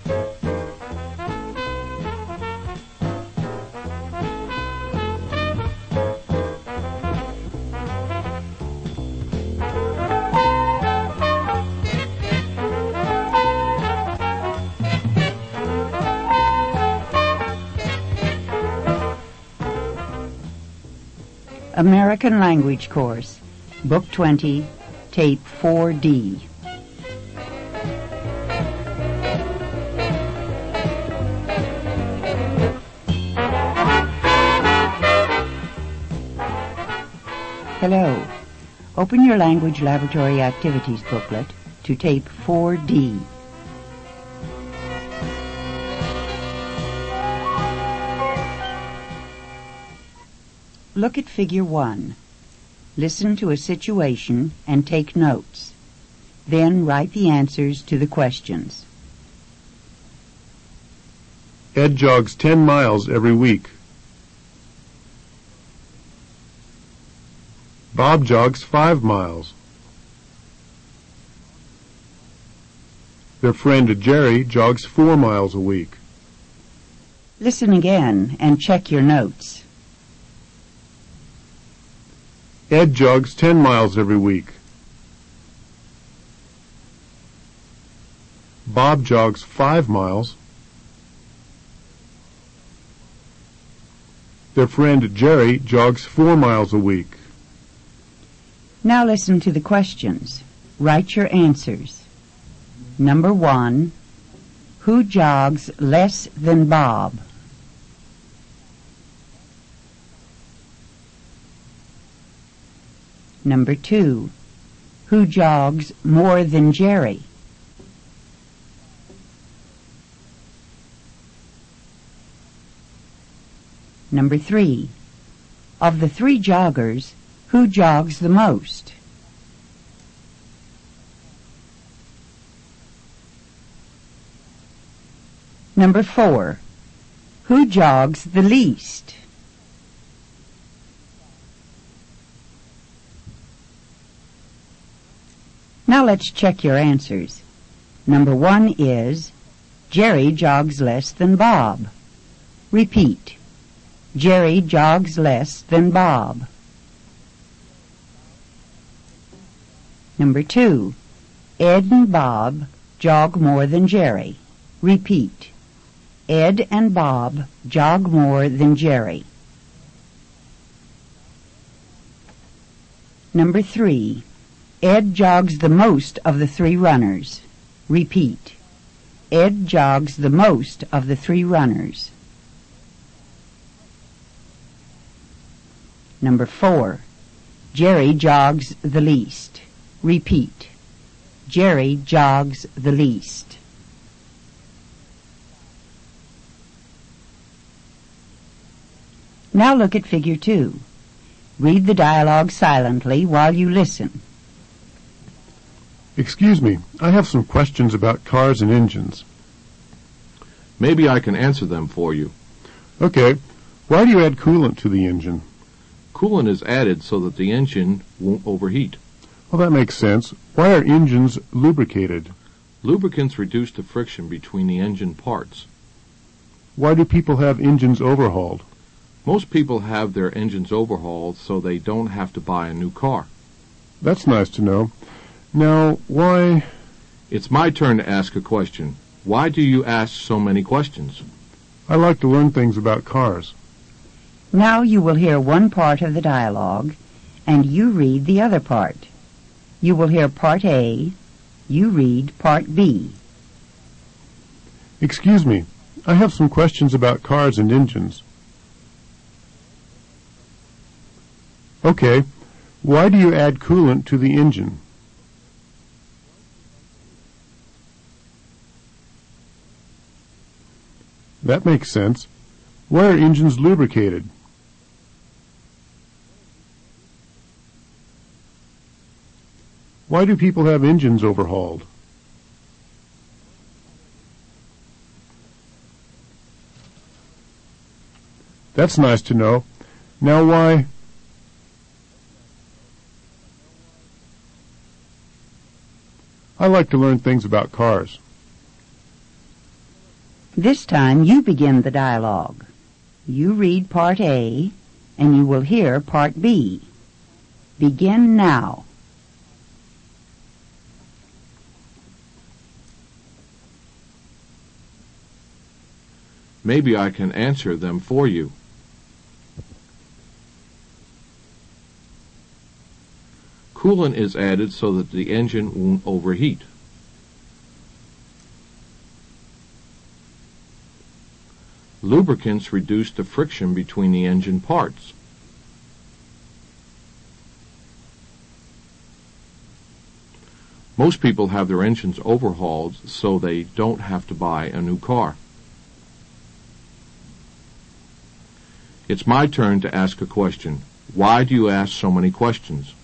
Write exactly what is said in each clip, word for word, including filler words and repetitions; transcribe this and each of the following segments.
American Language Course, Book twenty, Tape four D. Hello. Open your Language Laboratory Activities booklet to Tape four D. Look at Figure one. Listen to a situation and take notes. Then write the answers to the questions. Ed jogs ten miles every week. Bob jogs five miles. Their friend Jerry jogs four miles a week. Listen again and check your notes. Ed jogs ten miles every week. Bob jogs five miles. Their friend Jerry jogs four miles a week. Now listen to the questions. Write your answers. Number one, who jogs less than Bob? Number two, who jogs more than Jerry? Number three, of the three joggers, who jogs the most? Number four, who jogs the least? Now let's check your answers. Number one is, Jerry jogs less than Bob. Repeat. Jerry jogs less than Bob. Number two, Ed and Bob jog more than Jerry. Repeat. Ed and Bob jog more than Jerry. Number three, Ed jogs the most of the three runners. Repeat. Ed jogs the most of the three runners. Number four, Jerry jogs the least. Repeat. Jerry jogs the least. Now look at Figure two. Read the dialogue silently while you listen. Excuse me, I have some questions about cars and engines. Maybe I can answer them for you. Okay. Why do you add coolant to the engine? Coolant is added so that the engine won't overheat. Well, that makes sense. Why are engines lubricated? Lubricants reduce the friction between the engine parts. Why do people have engines overhauled? Most people have their engines overhauled so they don't have to buy a new car. That's nice to know. Now, why... It's my turn to ask a question. Why do you ask so many questions? I like to learn things about cars. Now you will hear one part of the dialogue, and you read the other part. You will hear Part A, you read Part B. Excuse me, I have some questions about cars and engines. Okay, why do you add coolant to the engine? That makes sense. Why are engines lubricated? Why do people have engines overhauled? That's nice to know. Now why... I like to learn things about cars. This time you begin the dialogue. You read Part A, and you will hear Part B. Begin now. Maybe I can answer them for you. Coolant is added so that the engine won't overheat. Lubricants reduce the friction between the engine parts. Most people have their engines overhauled so they don't have to buy a new car. It's my turn to ask a question. Why do you ask so many questions?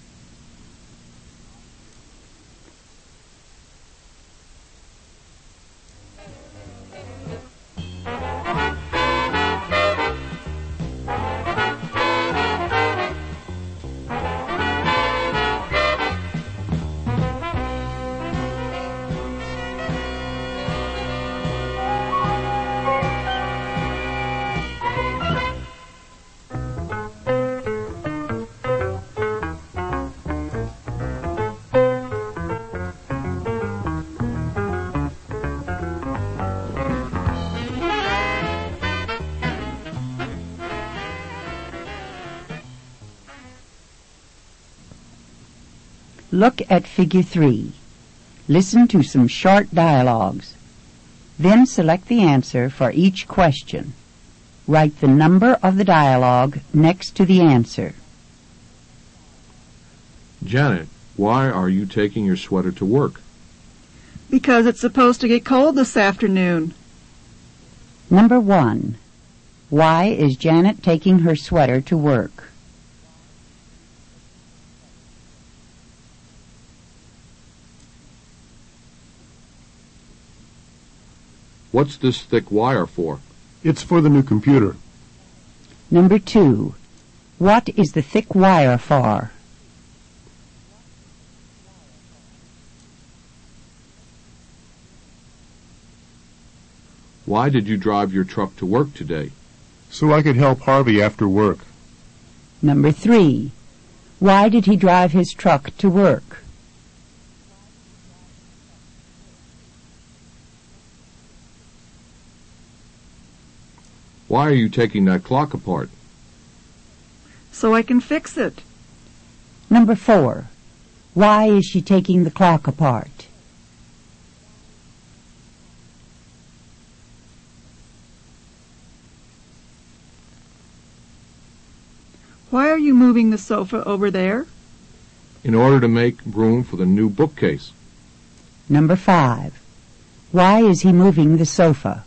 Look at Figure three. Listen to some short dialogues. Then select the answer for each question. Write the number of the dialogue next to the answer. Janet, why are you taking your sweater to work? Because it's supposed to get cold this afternoon. Number one. Why is Janet taking her sweater to work? What's this thick wire for? It's for the new computer. Number two. What is the thick wire for? Why did you drive your truck to work today? So I could help Harvey after work. Number three. Why did he drive his truck to work? Why are you taking that clock apart? So I can fix it. Number four. Why is she taking the clock apart? Why are you moving the sofa over there? In order to make room for the new bookcase. Number five. Why is he moving the sofa?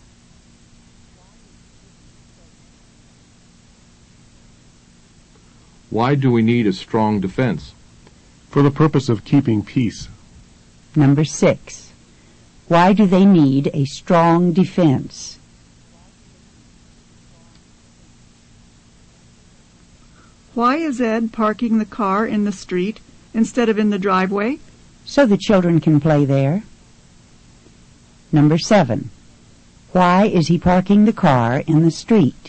Why do we need a strong defense? For the purpose of keeping peace. Number six. Why do they need a strong defense? Why is Ed parking the car in the street instead of in the driveway? So the children can play there. Number seven. Why is he parking the car in the street?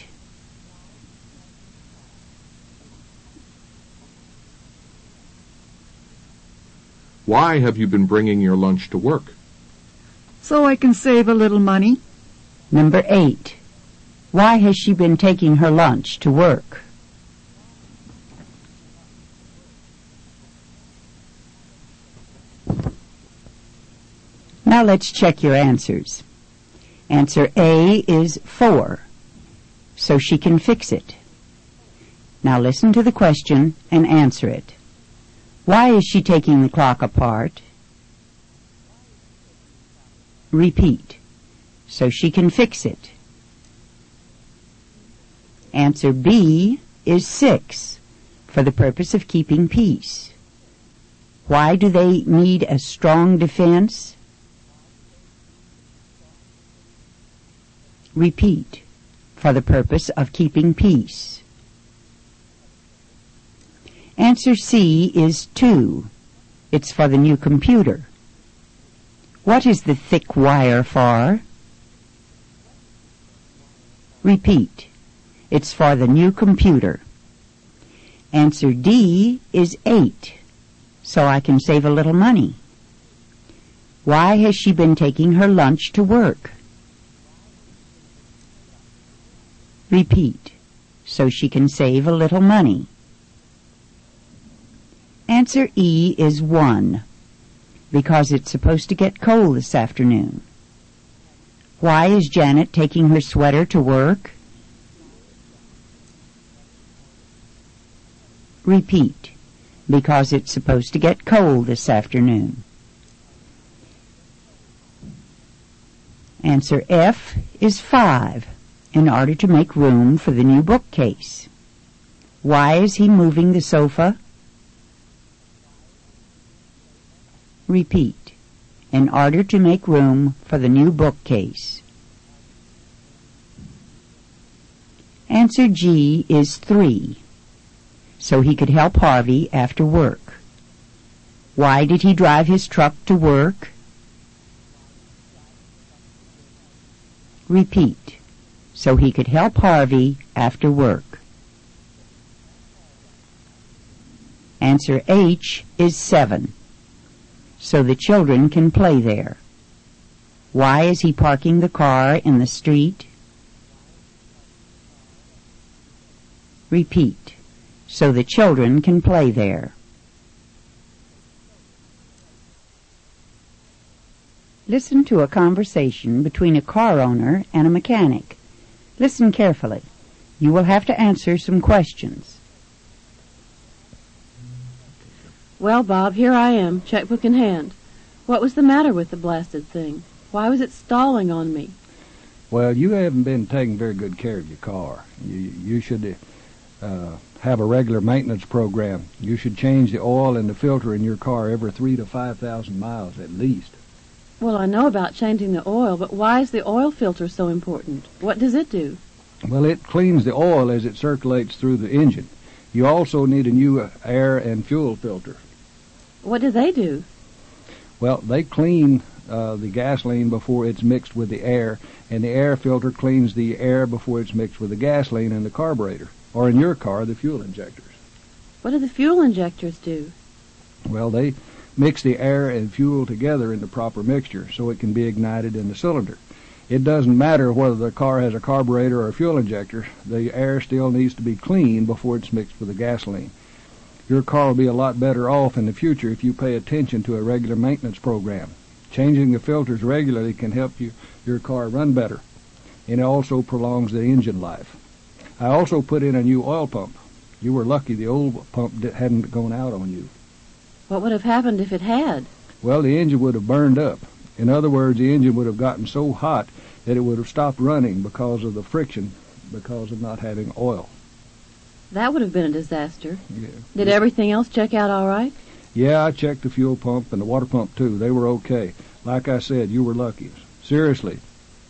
Why have you been bringing your lunch to work? So I can save a little money. Number eight. Why has she been taking her lunch to work? Now let's check your answers. Answer A is four, so she can fix it. Now listen to the question and answer it. Why is she taking the clock apart? Repeat, so she can fix it. Answer B is six, for the purpose of keeping peace. Why do they need a strong defense? Repeat, for the purpose of keeping peace. Answer C is two. It's for the new computer. What is the thick wire for? Repeat. It's for the new computer. Answer D is eight, so I can save a little money. Why has she been taking her lunch to work? Repeat. So she can save a little money. Answer E is one, because it's supposed to get cold this afternoon. Why is Janet taking her sweater to work? Repeat. Because it's supposed to get cold this afternoon. Answer F is five, in order to make room for the new bookcase. Why is he moving the sofa? Repeat. In order to make room for the new bookcase. Answer G is three, so he could help Harvey after work. Why did he drive his truck to work? Repeat. So he could help Harvey after work. Answer H is seven, so the children can play there. Why is he parking the car in the street? Repeat. So the children can play there. Listen to a conversation between a car owner and a mechanic. Listen carefully. You will have to answer some questions. Well, Bob, here I am, checkbook in hand. What was the matter with the blasted thing? Why was it stalling on me? Well, you haven't been taking very good care of your car. You, you should uh, have a regular maintenance program. You should change the oil and the filter in your car every three to five thousand miles at least. Well, I know about changing the oil, but why is the oil filter so important? What does it do? Well, it cleans the oil as it circulates through the engine. You also need a new air and fuel filter. What do they do? Well, they clean uh, the gasoline before it's mixed with the air, and the air filter cleans the air before it's mixed with the gasoline in the carburetor, or in your car, the fuel injectors. What do the fuel injectors do? Well, they mix the air and fuel together in the proper mixture so it can be ignited in the cylinder. It doesn't matter whether the car has a carburetor or a fuel injector. The air still needs to be clean before it's mixed with the gasoline. Your car will be a lot better off in the future if you pay attention to a regular maintenance program. Changing the filters regularly can help you your car run better, and it also prolongs the engine life. I also put in a new oil pump. You were lucky the old pump hadn't gone out on you. What would have happened if it had? Well, the engine would have burned up. In other words, the engine would have gotten so hot that it would have stopped running because of the friction, because of not having oil. That would have been a disaster. Yeah. Did everything else check out all right? Yeah, I checked the fuel pump and the water pump, too. They were okay. Like I said, you were lucky. Seriously.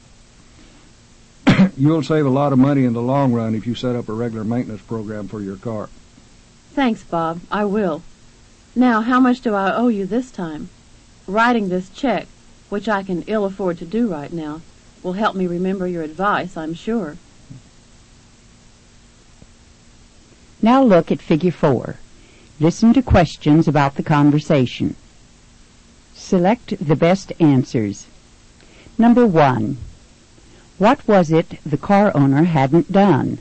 You'll save a lot of money in the long run if you set up a regular maintenance program for your car. Thanks, Bob. I will. Now, how much do I owe you this time? Writing this check, which I can ill afford to do right now, will help me remember your advice, I'm sure. Now look at Figure four. Listen to questions about the conversation. Select the best answers. Number one. What was it the car owner hadn't done?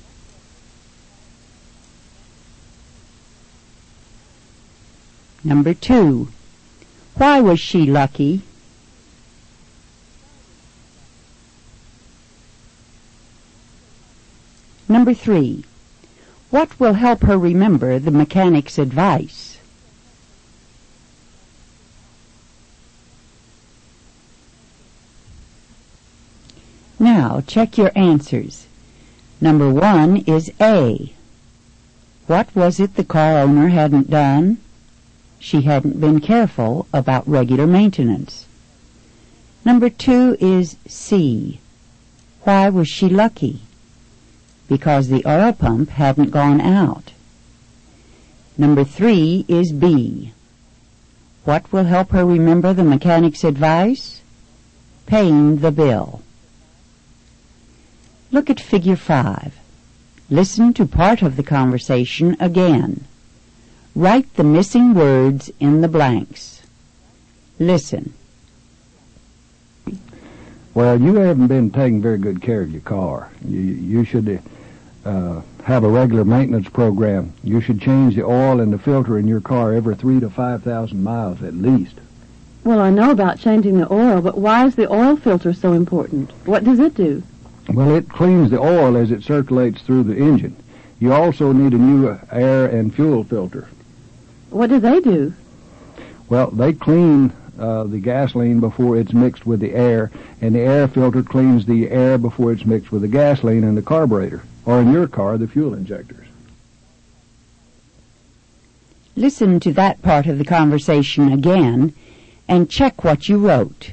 Number two. Why was she lucky? Number three. What will help her remember the mechanic's advice? Now, check your answers. Number one is A. What was it the car owner hadn't done? She hadn't been careful about regular maintenance. Number two is C. Why was she lucky? Because the oil pump hadn't gone out. Number three is B. What will help her remember the mechanic's advice? Paying the bill. Look at Figure five. Listen to part of the conversation again. Write the missing words in the blanks. Listen. Well, you haven't been taking very good care of your car. You, you should uh, have a regular maintenance program. You should change the oil and the filter in your car every three to five thousand miles at least. Well, I know about changing the oil, but why is the oil filter so important? What does it do? Well, it cleans the oil as it circulates through the engine. You also need a new air and fuel filter. What do they do? Well, they clean uh, the gasoline before it's mixed with the air, and the air filter cleans the air before it's mixed with the gasoline in the carburetor, or in your car, the fuel injectors. Listen to that part of the conversation again and check what you wrote.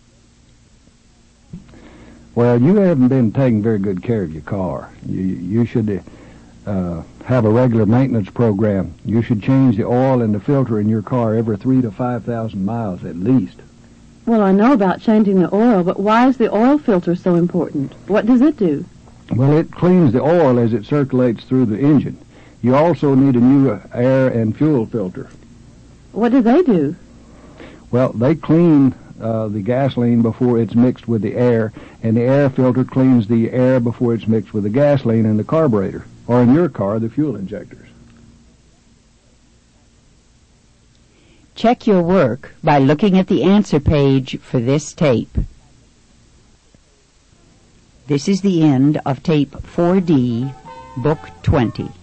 Well, you haven't been taking very good care of your car. You, you should uh, have a regular maintenance program. You should change the oil and the filter in your car every three to five thousand miles at least. Well, I know about changing the oil, but why is the oil filter so important? What does it do? Well, it cleans the oil as it circulates through the engine. You also need a new air and fuel filter. What do they do? Well, they clean uh, the gasoline before it's mixed with the air, and the air filter cleans the air before it's mixed with the gasoline in the carburetor, or in your car, the fuel injectors. Check your work by looking at the answer page for this tape. This is the end of Tape four D, Book twenty.